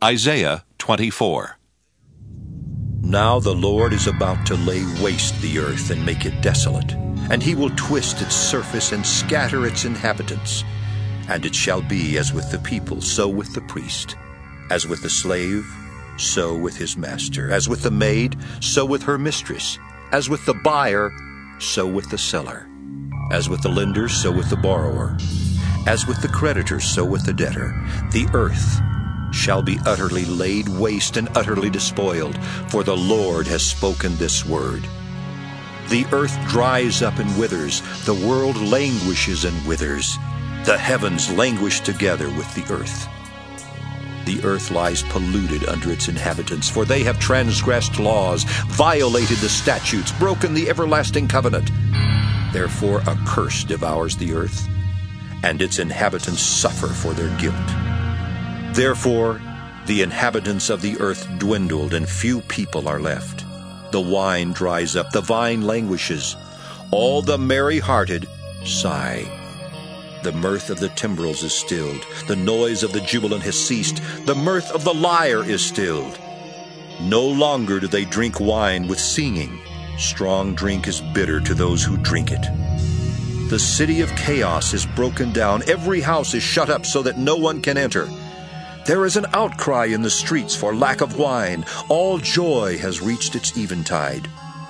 Isaiah 24. Now the Lord is about to lay waste the earth and make it desolate, and he will twist its surface and scatter its inhabitants. And it shall be as with the people, so with the priest, as with the slave, so with his master, as with the maid, so with her mistress, as with the buyer, so with the seller, as with the lender, so with the borrower, as with the creditor, so with the debtor. The earth shall be utterly laid waste and utterly despoiled, for the Lord has spoken this word. The earth dries up and withers, the world languishes and withers. The heavens languish together with the earth. The earth lies polluted under its inhabitants, for they have transgressed laws, violated the statutes, broken the everlasting covenant. Therefore a curse devours the earth, and its inhabitants suffer for their guilt. Therefore the inhabitants of the earth dwindled, and few people are left. The wine dries up, the vine languishes. All the merry-hearted sigh. The mirth of the timbrels is stilled. The noise of the jubilant has ceased. The mirth of the lyre is stilled. No longer do they drink wine with singing. Strong drink is bitter to those who drink it. The city of chaos is broken down. Every house is shut up so that no one can enter. There is an outcry in the streets for lack of wine. All joy has reached its eventide.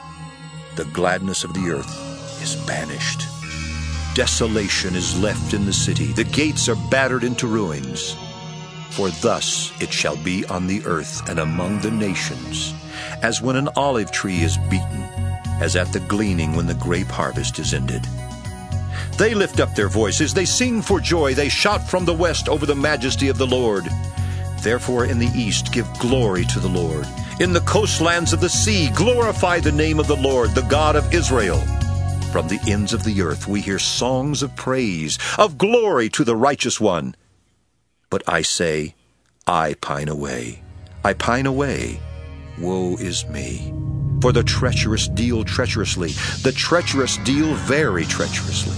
The gladness of the earth is banished. Desolation is left in the city. The gates are battered into ruins. For thus it shall be on the earth and among the nations, as when an olive tree is beaten, as at the gleaning when the grape harvest is ended. They lift up their voices, they sing for joy, they shout from the west over the majesty of the Lord. Therefore in the east give glory to the Lord. In the coastlands of the sea glorify the name of the Lord, the God of Israel. From the ends of the earth we hear songs of praise, of glory to the righteous one. But I say, I pine away. I pine away. Woe is me. For the treacherous deal treacherously, the treacherous deal very treacherously.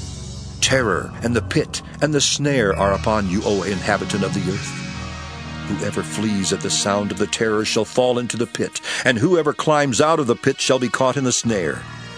Terror and the pit and the snare are upon you, O inhabitant of the earth. Whoever flees at the sound of the terror shall fall into the pit, and whoever climbs out of the pit shall be caught in the snare.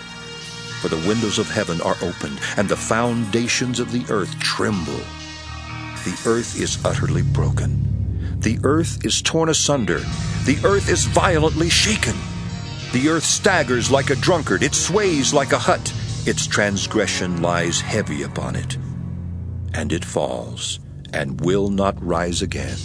For the windows of heaven are opened, and the foundations of the earth tremble. The earth is utterly broken. The earth is torn asunder. The earth is violently shaken. The earth staggers like a drunkard. It sways like a hut. Its transgression lies heavy upon it. And it falls, and will not rise again.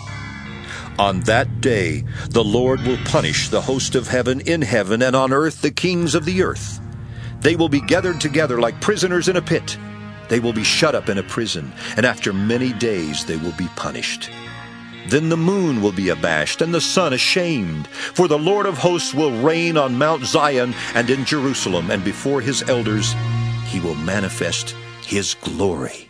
On that day the Lord will punish the host of heaven in heaven, and on earth the kings of the earth. They will be gathered together like prisoners in a pit. They will be shut up in a prison, and after many days they will be punished. Then the moon will be abashed, and the sun ashamed. For the Lord of hosts will reign on Mount Zion and in Jerusalem, and before his elders he will manifest his glory.